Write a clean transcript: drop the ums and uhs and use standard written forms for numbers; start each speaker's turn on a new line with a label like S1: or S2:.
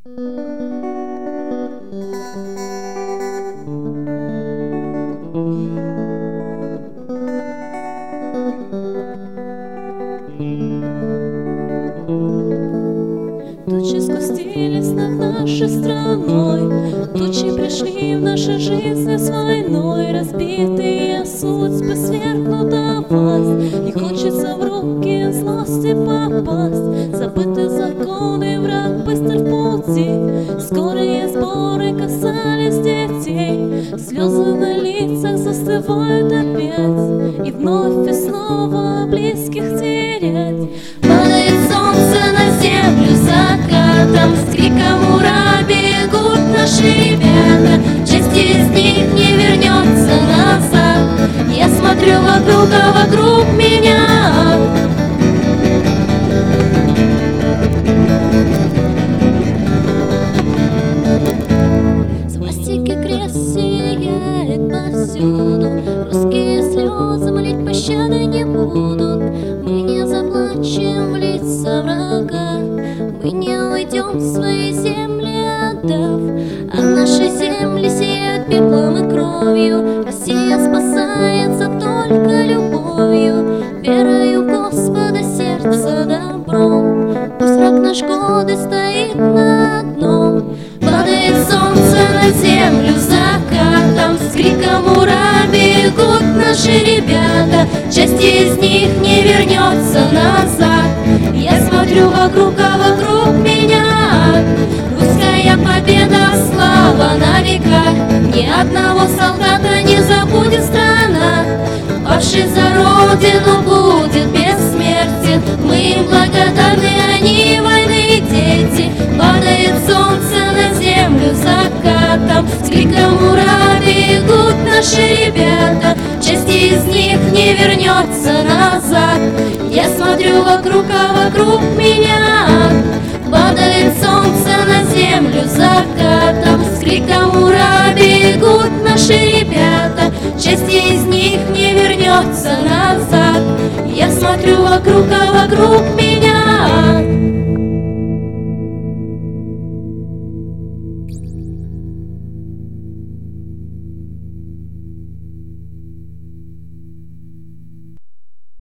S1: Тучи сгустились над нашей страной, тучи пришли в наши жизни с войной. Разбитые судьбы свергнута власть, не хочется в руки злости попасть. Забыты законы, враг быстр в пути, скорые сборы касались детей. Слезы на лицах застывают опять, и вновь и снова близких терять. Падает солнце на землю закатом, с криком ура бегут наши ребята. Часть из них не вернется назад. Я смотрю вокруг, а вокруг меня свастики, крест сияет повсюду. Русские слезы молить пощады не будут. Мы не заплачем в лица врага, мы не уйдем в свои земли отдав. А наши земли сияют пеплом и кровью. Россия спасается только любовью, верою в Господа сердце добром. Пусть враг наш годы стоит на одном. Падает солнце на землю закатом, с криком ура бегут наши ребята. Часть из них не вернется назад. Я смотрю вокруг, а вокруг меня русская победа, слава на века. Ни одного солдата не забудет страна, павший за родину будет бессмертен. Мы им благодарны, они войны дети. Падает солнце на землю закатом, с криком ура бегут наши ребята. Часть из них не вернется назад. Я смотрю вокруг, а вокруг меня падает солнце на землю закатом, с криком ура бегут наши ребята. Часть из них не вернется назад. Я смотрю вокруг, а вокруг меня